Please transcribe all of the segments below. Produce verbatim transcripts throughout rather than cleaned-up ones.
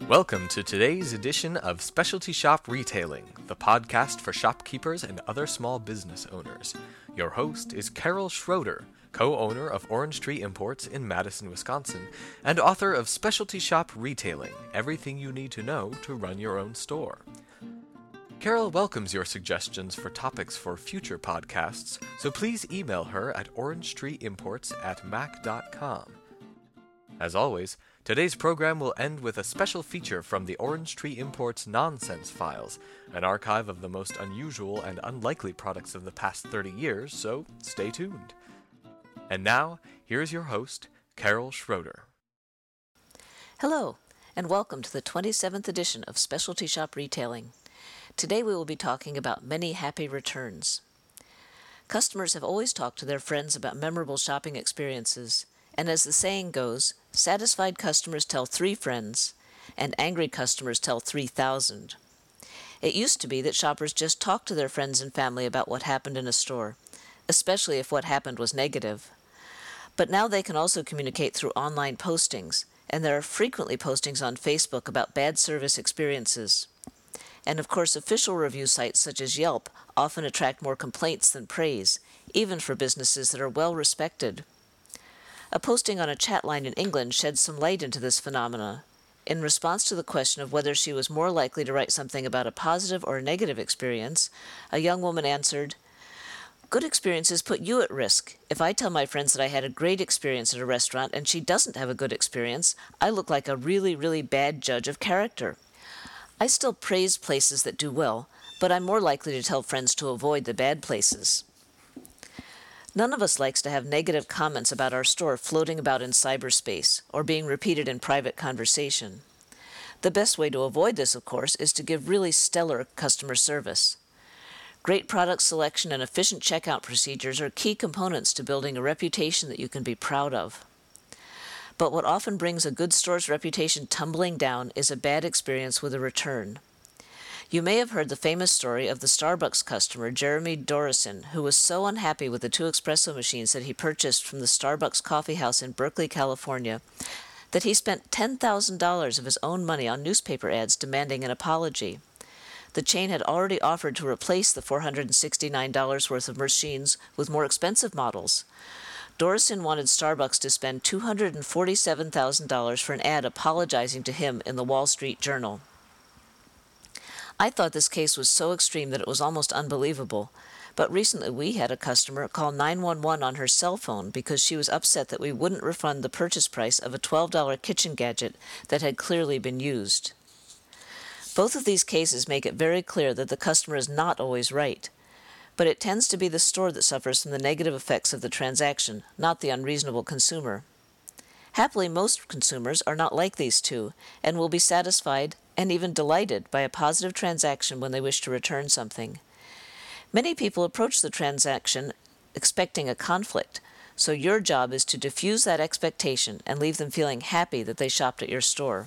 Welcome to today's edition of Specialty Shop Retailing, the podcast for shopkeepers and other small business owners. Your host is Carol Schroeder, co-owner of Orange Tree Imports in Madison, Wisconsin, and author of Specialty Shop Retailing, Everything You Need to Know to Run Your Own Store. Carol welcomes your suggestions for topics for future podcasts, so please email her at orangetreeimports at mac dot com. As always, today's program will end with a special feature from the Orange Tree Imports Nonsense Files, an archive of the most unusual and unlikely products of the past thirty years, so stay tuned. And now, here's your host, Carol Schroeder. Hello, and welcome to the twenty-seventh edition of Specialty Shop Retailing. Today we will be talking about many happy returns. Customers have always talked to their friends about memorable shopping experiences, and as the saying goes, satisfied customers tell three friends, and angry customers tell three thousand. It used to be that shoppers just talked to their friends and family about what happened in a store, especially if what happened was negative. But now they can also communicate through online postings, and there are frequently postings on Facebook about bad service experiences. And of course, official review sites such as Yelp often attract more complaints than praise, even for businesses that are well respected. A posting on a chat line in England sheds some light into this phenomena. In response to the question of whether she was more likely to write something about a positive or a negative experience, a young woman answered, "Good experiences put you at risk. If I tell my friends that I had a great experience at a restaurant and she doesn't have a good experience, I look like a really, really bad judge of character. I still praise places that do well, but I'm more likely to tell friends to avoid the bad places." None of us likes to have negative comments about our store floating about in cyberspace or being repeated in private conversation. The best way to avoid this, of course, is to give really stellar customer service. Great product selection and efficient checkout procedures are key components to building a reputation that you can be proud of. But what often brings a good store's reputation tumbling down is a bad experience with a return. You may have heard the famous story of the Starbucks customer, Jeremy Dorison, who was so unhappy with the two espresso machines that he purchased from the Starbucks coffee house in Berkeley, California, that he spent ten thousand dollars of his own money on newspaper ads demanding an apology. The chain had already offered to replace the four hundred sixty-nine dollars worth of machines with more expensive models. Dorison wanted Starbucks to spend two hundred forty-seven thousand dollars for an ad apologizing to him in the Wall Street Journal. I thought this case was so extreme that it was almost unbelievable, but recently we had a customer call nine one one on her cell phone because she was upset that we wouldn't refund the purchase price of a twelve dollars kitchen gadget that had clearly been used. Both of these cases make it very clear that the customer is not always right, but it tends to be the store that suffers from the negative effects of the transaction, not the unreasonable consumer. Happily, most consumers are not like these two, and will be satisfied and even delighted by a positive transaction when they wish to return something. Many people approach the transaction expecting a conflict, so your job is to diffuse that expectation and leave them feeling happy that they shopped at your store.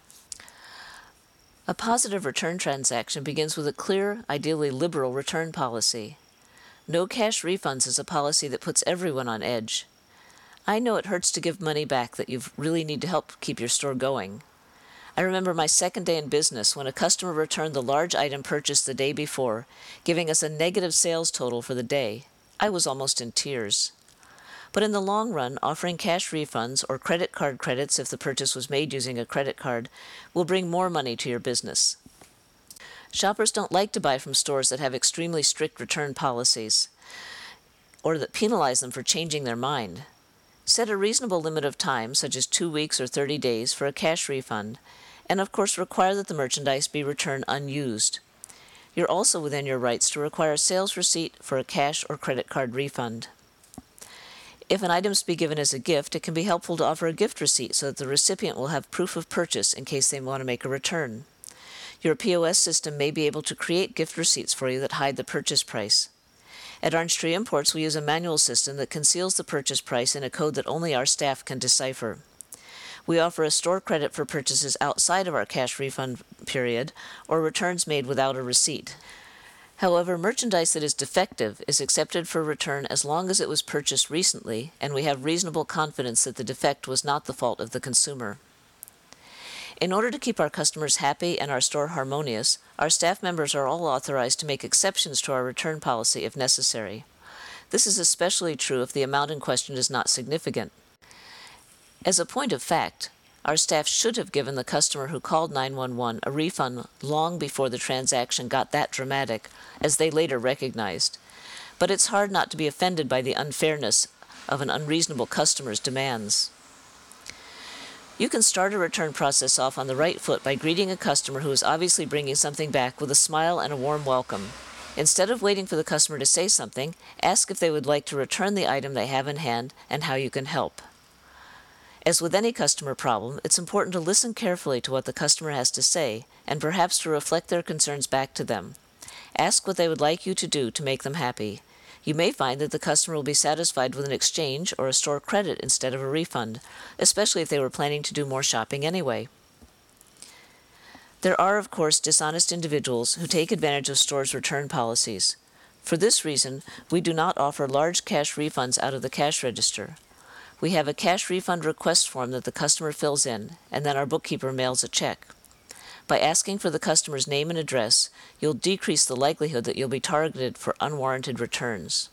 A positive return transaction begins with a clear, ideally liberal return policy. No cash refunds is a policy that puts everyone on edge. I know it hurts to give money back that you really need to help keep your store going. I remember my second day in business when a customer returned the large item purchased the day before, giving us a negative sales total for the day. I was almost in tears. But in the long run, offering cash refunds or credit card credits if the purchase was made using a credit card will bring more money to your business. Shoppers don't like to buy from stores that have extremely strict return policies or that penalize them for changing their mind. Set a reasonable limit of time, such as two weeks or thirty days, for a cash refund, and of course require that the merchandise be returned unused. You're also within your rights to require a sales receipt for a cash or credit card refund. If an item is to be given as a gift, it can be helpful to offer a gift receipt so that the recipient will have proof of purchase in case they want to make a return. Your P O S system may be able to create gift receipts for you that hide the purchase price. At Orange Tree Imports, we use a manual system that conceals the purchase price in a code that only our staff can decipher. We offer a store credit for purchases outside of our cash refund period or returns made without a receipt. However, merchandise that is defective is accepted for return as long as it was purchased recently and we have reasonable confidence that the defect was not the fault of the consumer. In order to keep our customers happy and our store harmonious, our staff members are all authorized to make exceptions to our return policy if necessary. This is especially true if the amount in question is not significant. As a point of fact, our staff should have given the customer who called nine one one a refund long before the transaction got that dramatic, as they later recognized. But it's hard not to be offended by the unfairness of an unreasonable customer's demands. You can start a return process off on the right foot by greeting a customer who is obviously bringing something back with a smile and a warm welcome. Instead of waiting for the customer to say something, ask if they would like to return the item they have in hand and how you can help. As with any customer problem, it's important to listen carefully to what the customer has to say and perhaps to reflect their concerns back to them. Ask what they would like you to do to make them happy. You may find that the customer will be satisfied with an exchange or a store credit instead of a refund, especially if they were planning to do more shopping anyway. There are, of course, dishonest individuals who take advantage of stores' return policies. For this reason, we do not offer large cash refunds out of the cash register. We have a cash refund request form that the customer fills in, and then our bookkeeper mails a check. By asking for the customer's name and address, you'll decrease the likelihood that you'll be targeted for unwarranted returns.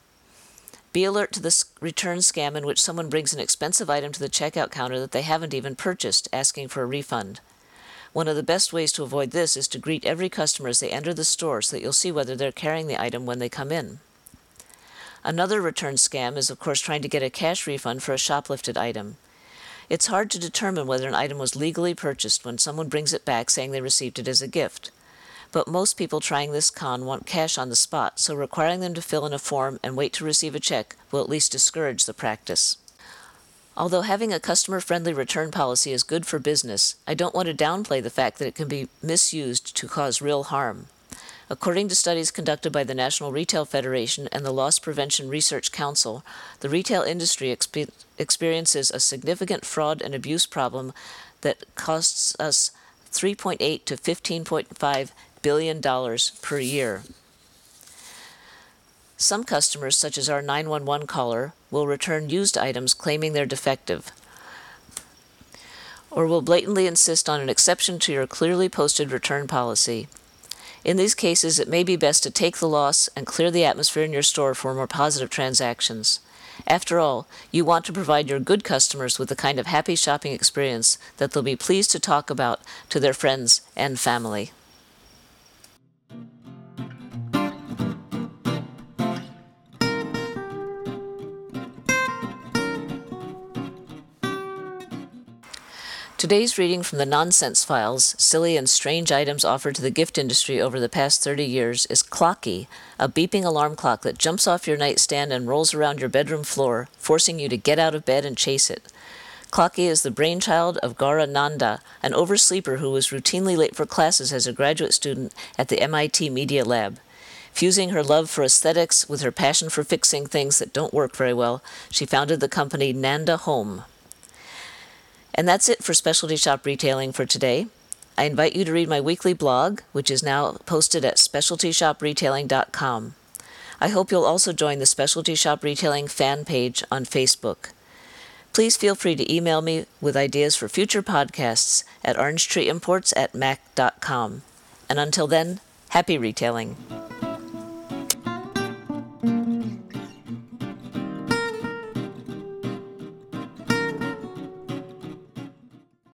Be alert to the return scam in which someone brings an expensive item to the checkout counter that they haven't even purchased, asking for a refund. One of the best ways to avoid this is to greet every customer as they enter the store so that you'll see whether they're carrying the item when they come in. Another return scam is, of course, trying to get a cash refund for a shoplifted item. It's hard to determine whether an item was legally purchased when someone brings it back saying they received it as a gift. But most people trying this con want cash on the spot, so requiring them to fill in a form and wait to receive a check will at least discourage the practice. Although having a customer-friendly return policy is good for business, I don't want to downplay the fact that it can be misused to cause real harm. According to studies conducted by the National Retail Federation and the Loss Prevention Research Council, the retail industry expe- experiences a significant fraud and abuse problem that costs us three point eight to fifteen point five billion dollars per year. Some customers, such as our nine one one caller, will return used items claiming they're defective, or will blatantly insist on an exception to your clearly posted return policy. In these cases, it may be best to take the loss and clear the atmosphere in your store for more positive transactions. After all, you want to provide your good customers with the kind of happy shopping experience that they'll be pleased to talk about to their friends and family. Today's reading from the Nonsense Files, Silly and Strange Items Offered to the Gift Industry Over the Past thirty years, is Clocky, a beeping alarm clock that jumps off your nightstand and rolls around your bedroom floor, forcing you to get out of bed and chase it. Clocky is the brainchild of Gaura Nanda, an oversleeper who was routinely late for classes as a graduate student at the M I T Media Lab. Fusing her love for aesthetics with her passion for fixing things that don't work very well, she founded the company Nanda Home. And that's it for Specialty Shop Retailing for today. I invite you to read my weekly blog, which is now posted at specialty shop retailing dot com. I hope you'll also join the Specialty Shop Retailing fan page on Facebook. Please feel free to email me with ideas for future podcasts at orange tree imports at mac dot com. And until then, happy retailing.